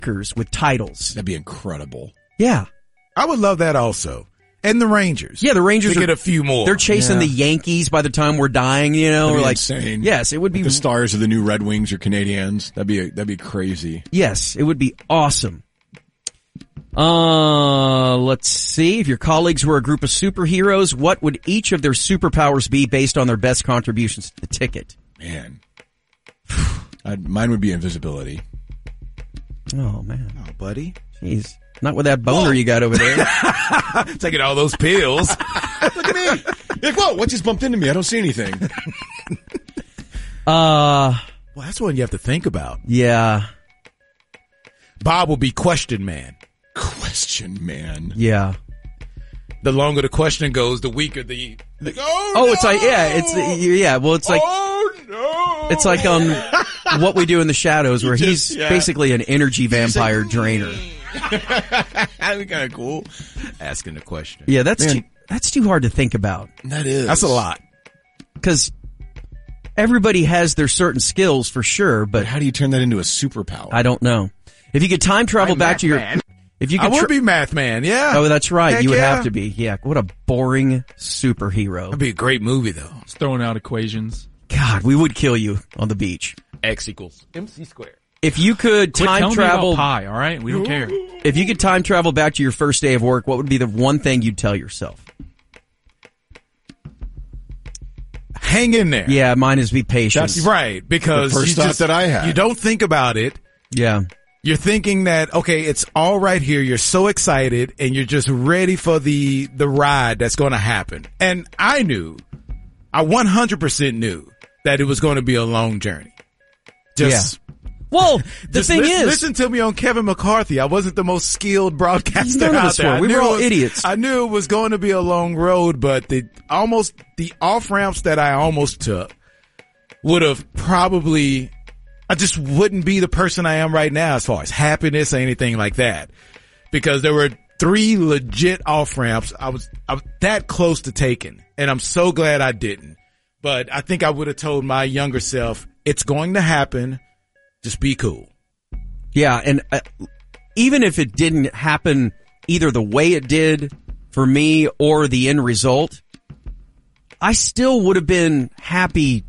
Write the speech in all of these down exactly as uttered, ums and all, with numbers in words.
with titles. That'd be incredible. Yeah. I would love that also. And the Rangers. Yeah, the Rangers to are, get a few more. They're chasing Yeah. the Yankees by the time we're dying, you know. That'd We're be like, insane. yes, it would be. Like the stars of the new Red Wings or Canadiens. That'd be that'd be crazy. Yes, it would be awesome. Uh, let's see. If your colleagues were a group of superheroes, what would each of their superpowers be based on their best contributions to the ticket? Man, I'd, mine would be invisibility. Oh man, Oh, buddy. jeez, not with that boner you got over there. Taking all those pills. Look at me. You're like, whoa, what just bumped into me? I don't see anything. Uh, Well, that's one you have to think about. yeah, Bob will be question man. Question, man. yeah. The longer the question goes, the weaker the. Like, oh, Oh, no! it's like yeah, it's yeah. Well, it's like Oh no! it's like on What We Do in the Shadows, where Just- he's yeah. basically an energy vampire drainer. That'd be kind of cool. Asking the question. Yeah, that's Man. too, that's too hard to think about That is. That's a lot. because everybody has their certain skills for sure, But but how do you turn that into a superpower? I don't know. If you could time travel I'm back Math to your, Man. if you I could, would tra- be math man. Yeah. oh, that's right, Heck you would yeah. have to be. Yeah, what a boring superhero. That'd be a great movie though. It's throwing out equations. God, we would kill you on the beach. X equals M C squared. If you could Quit time telling travel, me about pie, all right? We don't care. if you could time travel back to your first day of work, what would be the one thing you'd tell yourself? Hang in there. Yeah, mine is be patient. That's right. Because The first you thought just, that I had. you don't think about it. Yeah. You're thinking that, okay, it's all right here. You're so excited and you're just ready for the, the ride that's going to happen. And I knew, I one hundred percent knew that it was going to be a long journey. Just, Well, the just thing listen, is, listen to me on Kevin McCarthy. I wasn't the most skilled broadcaster None of out us there. were. I We knew were all it was- idiots. I knew it was going to be a long road, but the, almost, the off ramps that I almost took would have probably, I just wouldn't be the person I am right now as far as happiness or anything like that. Because there were three legit off ramps I was, I was that close to taking, and I'm so glad I didn't. But I think I would have told my younger self, it's going to happen. Just be cool. yeah, and uh, even if it didn't happen either the way it did for me or the end result, I still would have been happy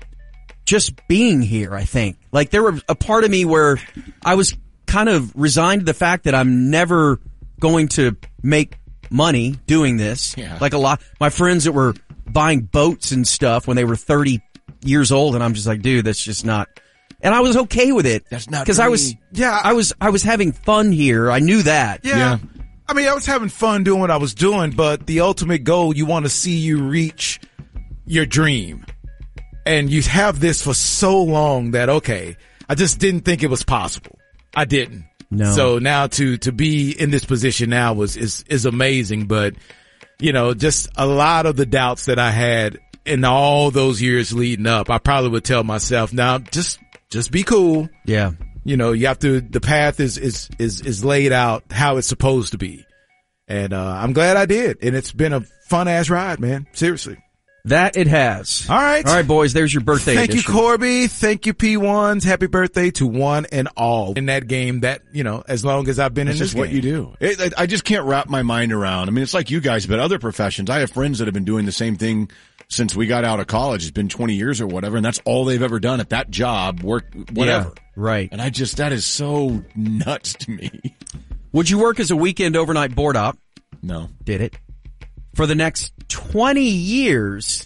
just being here, I think. Like there was a part of me where I was kind of resigned to the fact that I'm never going to make money doing this. Yeah. Like a lot, my friends that were buying boats and stuff when they were thirty years old, and I'm just like, dude, that's just not, and I was okay with it. That's not because for I was, me. Yeah. I was, I was having fun here. I knew that. Yeah. Yeah. I mean, I was having fun doing what I was doing, but the ultimate goal, you want to see you reach your dream. And you have this for so long that, okay, I just didn't think it was possible. I didn't. No. So now to, to be in this position now was, is, is amazing. But, you know, just a lot of the doubts that I had in all those years leading up, I probably would tell myself, now just, just be cool. Yeah. You know, you have to, the path is, is, is, is laid out how it's supposed to be. And, uh, I'm glad I did. And it's been a fun ass ride, man. Seriously. That it has. All right. All right, boys, there's your birthday Thank edition. you, Corby. Thank you, P ones. Happy birthday to one and all in that game that, you know, as long as I've been That's in this just what game. you do. It, I I just can't wrap my mind around. I mean, it's like you guys, but other professions. I have friends that have been doing the same thing since we got out of college. It's been twenty years or whatever, and that's all they've ever done at that job, work, whatever. Yeah, right. And I just, that is so nuts to me. Would you work as a weekend overnight board op? No. Did it. For the next twenty years,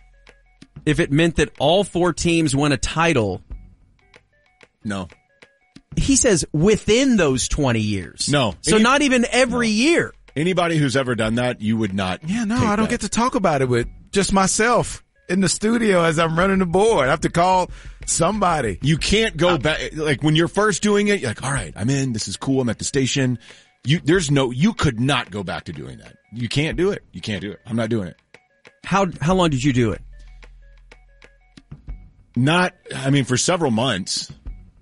if it meant that all four teams won a title, No. he says within those twenty years. No. So Any- not even every year. Anybody who's ever done that, you would not. Yeah, no, take I don't that. get to talk about it with just myself in the studio as I'm running the board. I have to call somebody. You can't go back. Like when you're first doing it, you're like, all right, I'm in. This is cool. I'm at the station. You, there's no, you could not go back to doing that. You can't do it. You can't do it. I'm not doing it. How how long did you do it? Not, I mean, for several months.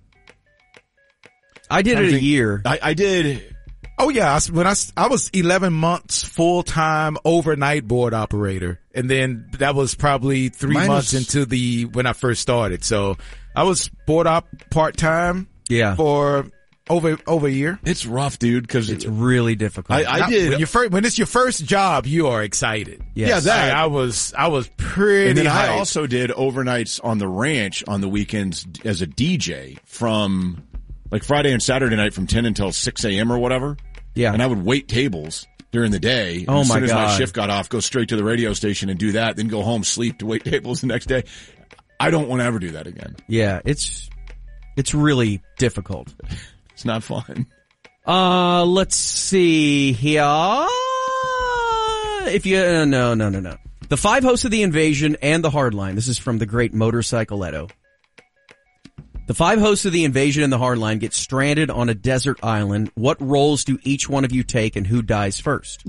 I did I it a think- year. I, I did. Oh yeah, I s- when I s- I was eleven months full time overnight board operator, and then that was probably three Mine months was- into the when I first started. So I was board op part time Yeah. for over over a year. It's rough, dude, because It's really difficult. I, I Now, did. when, you first, when it's your first job, you are excited. Yes. Yeah, that. I, I was I was pretty. And then I hyped. also did overnights on the ranch on the weekends as a D J from like Friday and Saturday night from ten until six a.m. or whatever. Yeah. And I would wait tables during the day. And Oh, as my soon as my God. shift got off, go straight to the radio station and do that, then go home, sleep to wait tables the next day. I don't want to ever do that again. Yeah, it's it's really difficult. It's not fun. Uh, let's see here. If you uh, no no no no, the five hosts of the Invasion and the Hardline. This is from the great Motorcycletto. The five hosts of the Invasion and the Hardline get stranded on a desert island. What roles do each one of you take, and who dies first?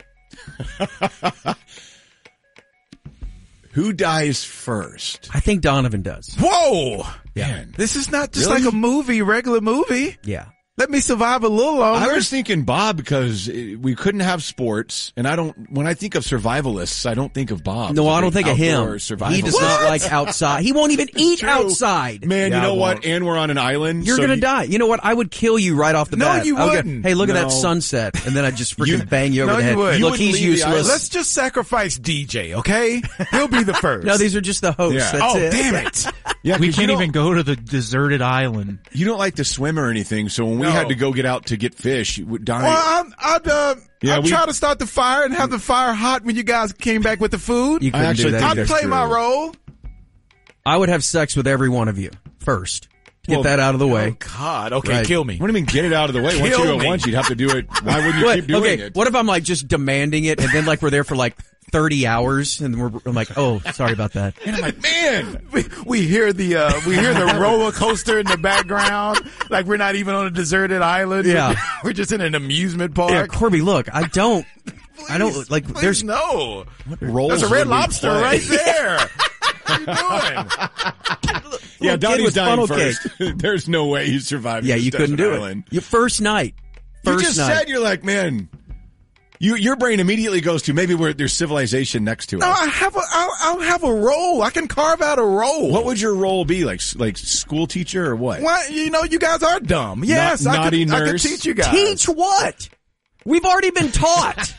Who dies first? I think Donovan does. Whoa! Man. This is not just Really? like a movie, regular movie. Yeah. Let me survive a little longer. I was thinking Bob because uh, we couldn't have sports, and I don't. When I think of survivalists, I don't think of Bob. No, I don't think of him. Outdoor survivalist. He does not like outside. He won't even eat True. outside. Man, Yeah, you know I what? won't. And we're on an island. You're so gonna you- die. You know what? I would kill you right off the No, bat. you I would go, wouldn't. hey, look at that No. sunset, and then I'd just freaking You- bang you over No, the you head. wouldn't. You Look, wouldn't he's leave the useless. Let's just sacrifice D J, okay? He'll be the first. No, these are just the hosts. Yeah. That's oh, it. damn it. Yeah, We 'cause can't you even don't- go to the deserted island. You don't like to swim or anything, so when we No. had to go get out to get fish, you would- Donnie. Well, I'd, I'd, uh, Yeah, I'd we- try to start the fire and have the fire hot when you guys came back with the food. You couldn't actually do that. think I'd either. that's play my true. role. I would have sex with every one of you first. Get Well, that out of the way. Oh, God. Okay, Right. kill me. What do you mean get it out of the way? Once you Kill do it me. once, you'd have to do it. Why wouldn't you What? keep doing okay, it? what if I'm like just demanding it, and then like we're there for like thirty hours, and we're I'm like, oh, sorry about that. And I'm like, man, We, we hear the uh, we hear the roller coaster in the background, like we're not even on a deserted island. Yeah. we're, we're just in an amusement park. Yeah, Corby, look, I don't, I don't like. Please There's no. rolls There's a red would we lobster play? right there. What are you doing? Yeah, Little kid Donnie's with dying funnel first. There's no way you survived. yeah, this you couldn't desert do island. it. Your first night, You first just night. said you're like, man. You, your brain immediately goes to maybe where there's civilization next to No, us. I have a I'll, I'll have a role. I can carve out a role. What would your role be? Like, like school teacher or what? Why, you know, you guys are dumb. Yes, I naughty could, I could nurse. teach you guys. Teach what? We've already been taught.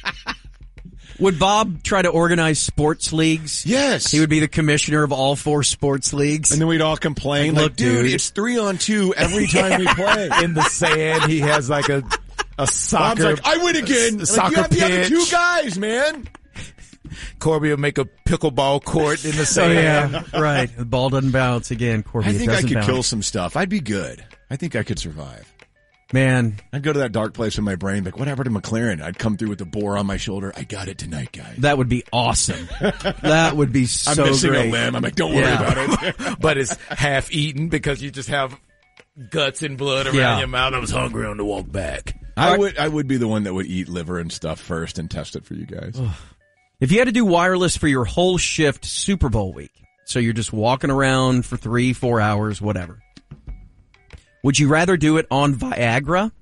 Would Bob try to organize sports leagues? Yes. He would be the commissioner of all four sports leagues. And then we'd all complain, Like, like, look, dude, dude. it's three on two every time we play. in the sand. He has like a a Bob's soccer. like, I win again. a Like, soccer you have the other pitch. two guys, man. Corby will make a pickleball court in the Oh sand. yeah, right. The ball doesn't bounce again, Corby. I it think I doesn't could bounce. kill some stuff. I'd be good. I think I could survive. Man, I'd go to that dark place in my brain, like, what happened to McLaren? I'd come through with the boar on my shoulder. I got it tonight, guys. that would be awesome. That would be so I'm missing great. a limb. I'm like, don't worry Yeah. about it. But it's half eaten because you just have guts and blood around Yeah. your mouth. I was hungry on the walk back. I would, I would be the one that would eat liver and stuff first and test it for you guys. If you had to do wireless for your whole shift Super Bowl week, so you're just walking around for three, four hours, whatever, would you rather do it on Viagra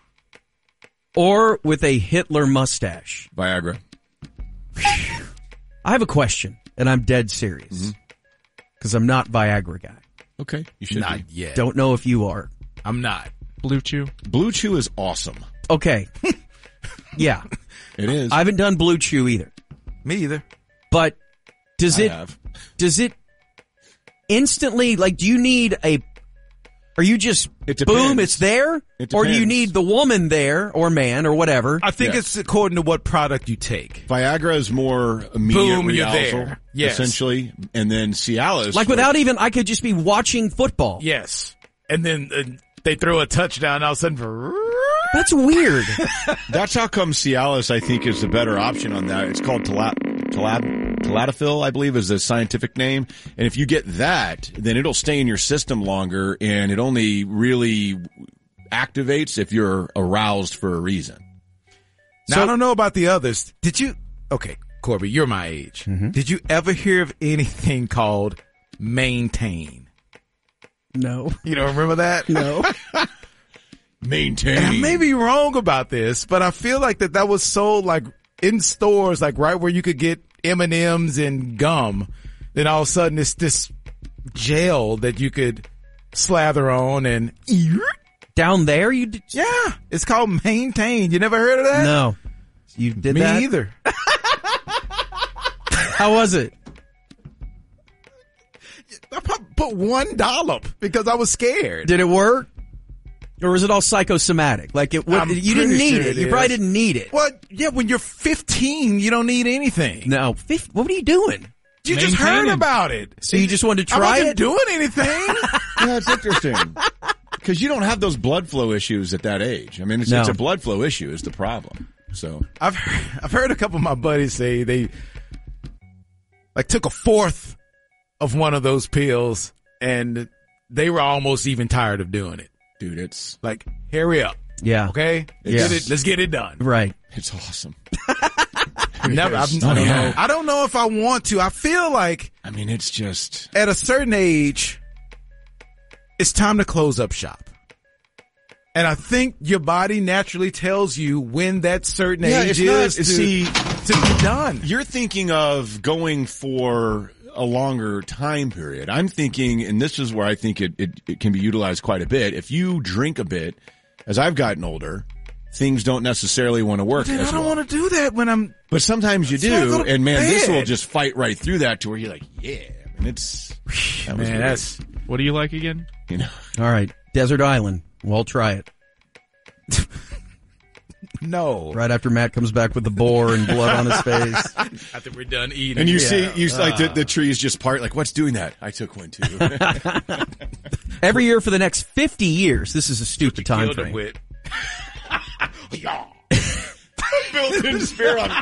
or with a Hitler mustache? Viagra. I have a question, and I'm dead serious because I'm not Viagra guy. Okay. You should Not be. yet. Don't know if you are. I'm not. Blue Chew. Blue Chew is awesome. Okay. Yeah. It is. I haven't done Blue Chew either. Me either. But does I it have. does it instantly, like, do you need a, are you just, It boom, depends. it's there? It Or do you depends. need the woman there, or man, or whatever? I think Yeah. it's according to what product you take. Viagra is more immediate Boom, you're reausal, there. Yes. essentially. And then Cialis. Like, without even, I could just be watching football. Yes. And then uh, they throw a touchdown all of a sudden. That's weird. That's how come Cialis, I think, is the better option on that. It's called Tala- Talab- Tadalafil, I believe, is the scientific name. And if you get that, then it'll stay in your system longer, and it only really activates if you're aroused for a reason. Now, So- I don't know about the others. Did you? Okay, Corby, you're my age. Did you ever hear of anything called Maintain? No. You don't remember that? No. Maintain. And I may be wrong about this, but I feel like that that was sold like in stores, like right where you could get M and M's and gum. Then all of a sudden it's this gel that you could slather on and Down there, you did? Yeah, it's called Maintain. You never heard of that? No. You did Me that? either. How was it? I put- put one dollop because I was scared. Did it work? Or was it all psychosomatic? Like it, what, I'm you didn't pretty need sure it. it You is. probably didn't need it. Well, yeah, when you're fifteen, you don't need anything. No. Fifth, what are you doing? You just heard Maintaining. about it. So you just wanted to I try wasn't it? doing anything. Yeah, it's interesting. Because you don't have those blood flow issues at that age. I mean, it's, No. it's a blood flow issue is the problem. So I've I've heard a couple of my buddies say they like took a fourth of one of those pills and they were almost even tired of doing it. dude, it's Like, hurry up, Yeah. okay? Let's Yeah. get it, let's get it done. Right. it's awesome. Never. I've, Oh, I don't yeah. know. I don't know if I want to. I feel like I mean, it's just at a certain age, it's time to close up shop. And I think your body naturally tells you when that certain Yeah, age it's not- is to, see- to be done. you're thinking of going for a longer time period. I'm thinking, and this is where I think it, it, it can be utilized quite a bit. If you drink a bit, as I've gotten older, things don't necessarily want to work Dude, as I don't well. want to do that when I'm. But sometimes you That's why I do, go to and man, this bed. will just fight right through that to where you're like, yeah, and it's that was Man, weird, that's What do you like again? you know. All right. Desert Island. We'll try it. no. Right after Matt comes back with the boar and blood on his face. After we're done eating, And you Yeah. see, you like the, the trees just part. Like, what's doing that? I took one too. Every year for the next fifty years. This is a stupid time killed him frame. with. Built-in spear on.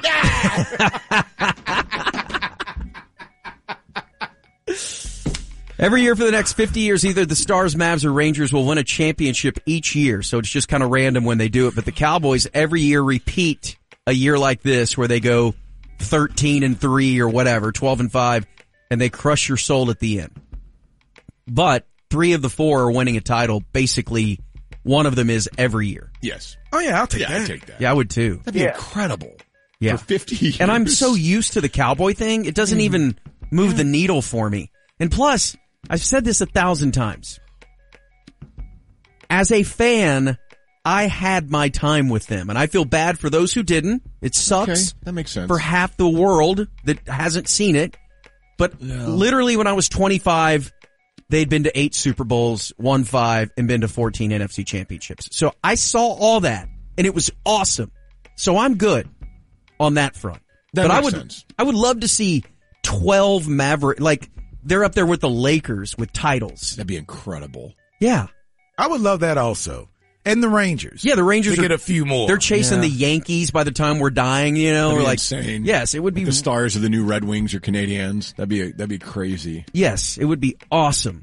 Every year for the next fifty years, either the Stars, Mavs, or Rangers will win a championship each year. So it's just kind of random when they do it. But the Cowboys every year repeat a year like this where they go thirteen and three or whatever, twelve and five, and they crush your soul at the end. But three of the four are winning a title. Basically, one of them is every year. Yes. Oh yeah, I'll take Yeah, that. I take that. Yeah, I would too. That'd be incredible. Yeah. For fifty years. And I'm so used to the cowboy thing, it doesn't even move the needle for me. And plus, I've said this a thousand times. As a fan, I had my time with them, and I feel bad for those who didn't. It sucks Okay, that makes sense. for half the world that hasn't seen it. But literally when I was twenty-five, they'd been to eight Super Bowls, won five, and been to fourteen N F C championships. So I saw all that, and it was awesome. So I'm good on that front. That but I makes would, sense. I would love to see twelve Maverick, like they're up there with the Lakers with titles. That'd be incredible. Yeah. I would love that also. And the Rangers. Yeah, the Rangers to are, get a few more. They're chasing Yeah. the Yankees by the time we're dying, you know, That'd or be like, insane. yes, it would be, The stars of the new Red Wings or Canadians. That'd be that'd be crazy. yes, it would be awesome.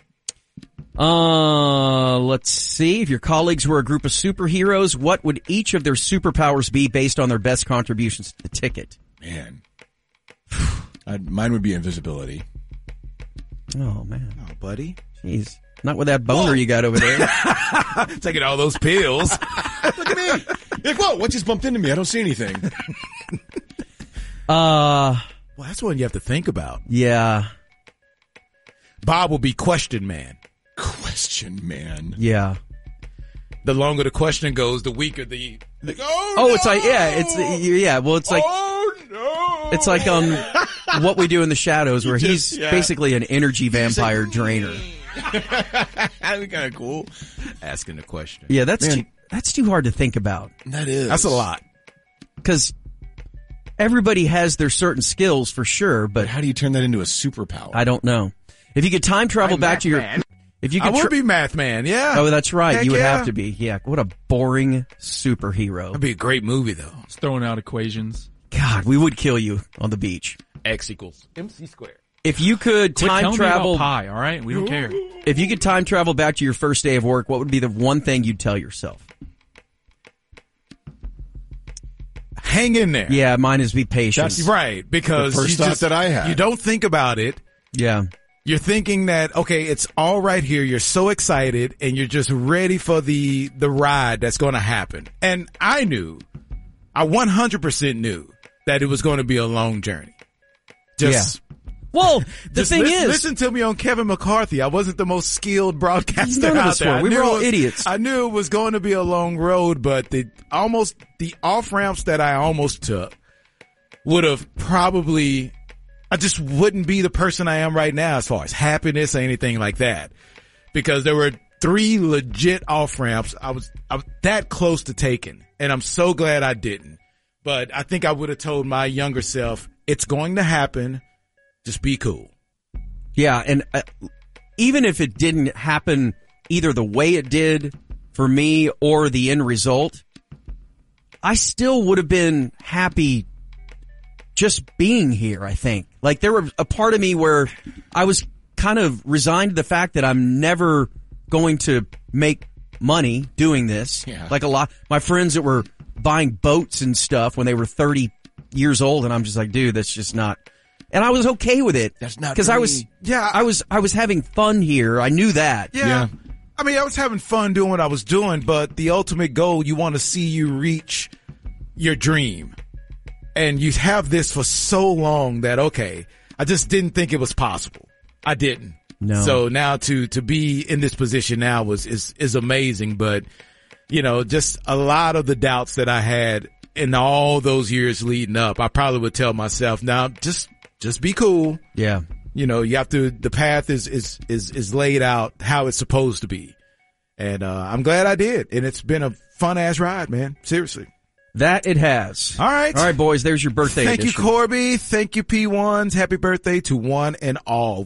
Uh, let's see. If your colleagues were a group of superheroes, what would each of their superpowers be based on their best contributions to the ticket? Man, I'd, mine would be invisibility. Oh man. Oh, buddy. Jeez. Not with that boner you got over there. Taking all those pills. Look at me. Like, whoa, what just bumped into me? I don't see anything. Uh, Well, that's one you have to think about. yeah, Bob will be question man. Question, man. yeah. The longer the question goes, the weaker the. Like, oh, Oh, it's like, yeah, it's, yeah, well, it's like, oh no! it's like on What We Do in the Shadows where just- he's yeah. basically an energy vampire drainer. That'd be kind of cool. asking the question. Yeah, that's Man. too, that's too hard to think about. That is. That's a lot. Cause everybody has their certain skills for sure, but But how do you turn that into a superpower? I don't know. If you could time travel back to your, if you I could, would tra- be math man. Yeah. oh, that's right. Heck You would yeah. have to be. Yeah. What a boring superhero. That'd be a great movie though. It's throwing out equations. God, we would kill you on the beach. X equals M C squared. If you could Quit time telling travel, me about pie, all right? We don't care. if you could time travel back to your first day of work, what would be the one thing you'd tell yourself? Hang in there. Yeah, mine is be patient. That's right. Because The first you thought just, that I had. you don't think about it. Yeah. You're thinking that, okay, it's all right here. You're so excited and you're just ready for the, the ride that's going to happen. And I knew, I one hundred percent knew that it was going to be a long journey. Just Well, the Just thing listen, is, listen to me on Kevin McCarthy. I wasn't the most skilled broadcaster None of out us there. were. I We knew were all it was- idiots. I knew it was going to be a long road, but the almost the off ramps that I almost took would have probably, I just wouldn't be the person I am right now as far as happiness or anything like that, because there were three legit off ramps I was, I was that close to taking, and I'm so glad I didn't. But I think I would have told my younger self, it's going to happen. Just be cool. yeah, and uh, even if it didn't happen either the way it did for me or the end result, I still would have been happy just being here, I think. Like, there were a part of me where I was kind of resigned to the fact that I'm never going to make money doing this. Yeah. Like a lot, my friends that were buying boats and stuff when they were thirty years old, and I'm just like, dude, that's just not, and I was okay with it. That's not because for I was, me. Yeah. I was, I was having fun here. I knew that. Yeah. Yeah. I mean, I was having fun doing what I was doing, but the ultimate goal, you want to see you reach your dream. And you have this for so long that, okay, I just didn't think it was possible. I didn't. No. So now to, to be in this position now was, is, is amazing. But, you know, just a lot of the doubts that I had in all those years leading up, I probably would tell myself, now just, just be cool. Yeah. You know, you have to, the path is, is, is, is laid out how it's supposed to be. And, uh, I'm glad I did. And it's been a fun ass ride, man. Seriously. That it has. All right. All right, boys, there's your birthday Thank edition. you, Corby. Thank you, P ones. Happy birthday to one and all.